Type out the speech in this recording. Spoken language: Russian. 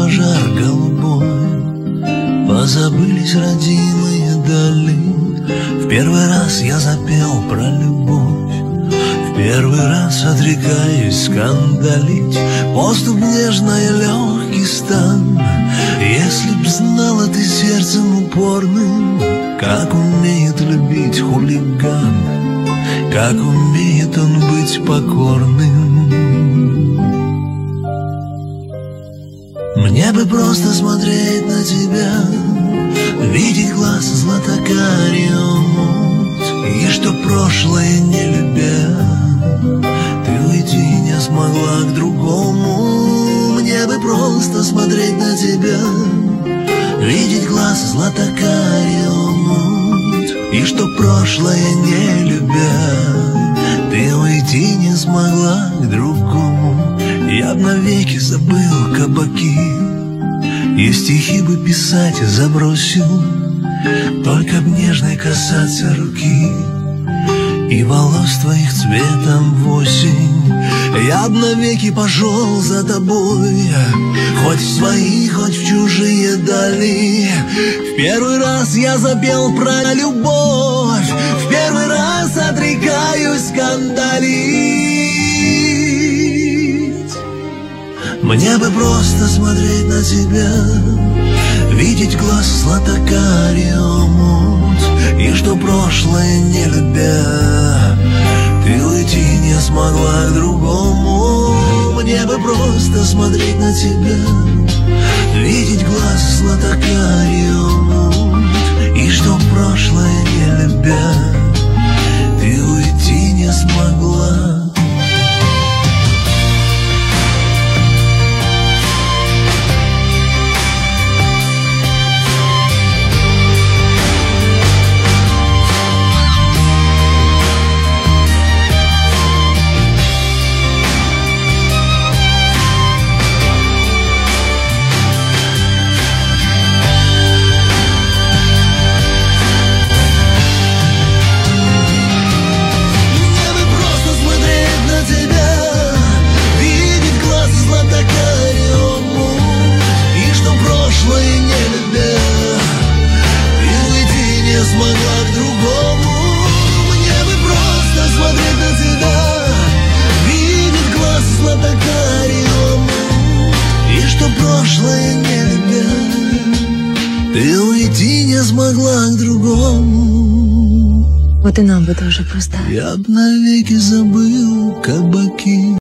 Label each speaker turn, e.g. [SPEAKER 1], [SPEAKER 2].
[SPEAKER 1] пожар голубой, позабылись родимые дали. В первый раз я запел про любовь, в первый раз отрекаюсь скандалить. Поступ нежный, легкий стан. Если б знала ты сердцем упорным, как умеет любить хулиган, как умеет он быть покорным. Мне бы просто смотреть на тебя, видеть глаз златокарий омут, и что прошлое не любя, ты уйти не смогла к другому. Мне бы просто смотреть на тебя, видеть глаз златокарий омут, и что прошлое не любя, ты уйти не смогла к другому. Я б навеки забыл кабаки, и стихи бы писать забросил, только б нежной касаться руки и волос твоих цветом в осень. Я б навеки пошел за тобой, хоть в свои, хоть в чужие дали. В первый раз я запел про любовь, в первый раз отрекаюсь скандалить. Мне бы просто смотреть на тебя, видеть глаз златокарий омут, и что прошлое не любя, ты уйти не смогла к другому. Мне бы просто смотреть на тебя, видеть глаз златокарий омут, и что прошлое не любя, ты уйти не смогла. Прошлое не любя, ты уйти не смогла к другому.
[SPEAKER 2] Вот и нам бы тоже просто.
[SPEAKER 1] Я б навеки забыл кабаки.